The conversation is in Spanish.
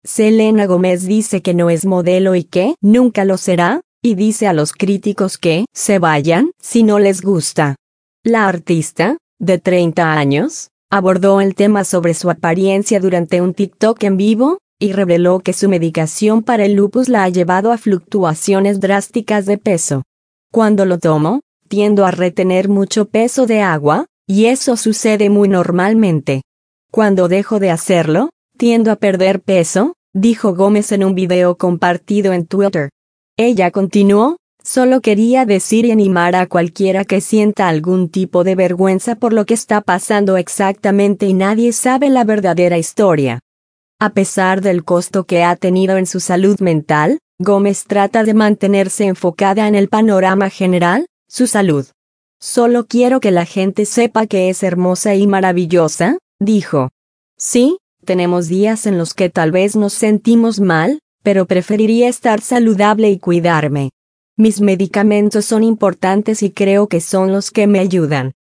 Selena Gómez dice que no es modelo y que nunca lo será, y dice a los críticos que se vayan si no les gusta. La artista, de 30 años, abordó el tema sobre su apariencia durante un TikTok en vivo, y reveló que su medicación para el lupus la ha llevado a fluctuaciones drásticas de peso. Cuando lo tomo, tiendo a retener mucho peso de agua, y eso sucede muy normalmente. Cuando dejo de hacerlo, tiendo a perder peso, dijo Gómez en un video compartido en Twitter. Ella continuó: solo quería decir y animar a cualquiera que sienta algún tipo de vergüenza por lo que está pasando exactamente y nadie sabe la verdadera historia. A pesar del costo que ha tenido en su salud mental, Gómez trata de mantenerse enfocada en el panorama general, su salud. Solo quiero que la gente sepa que es hermosa y maravillosa, dijo. Sí, tenemos días en los que tal vez nos sentimos mal, pero preferiría estar saludable y cuidarme. Mis medicamentos son importantes y creo que son los que me ayudan.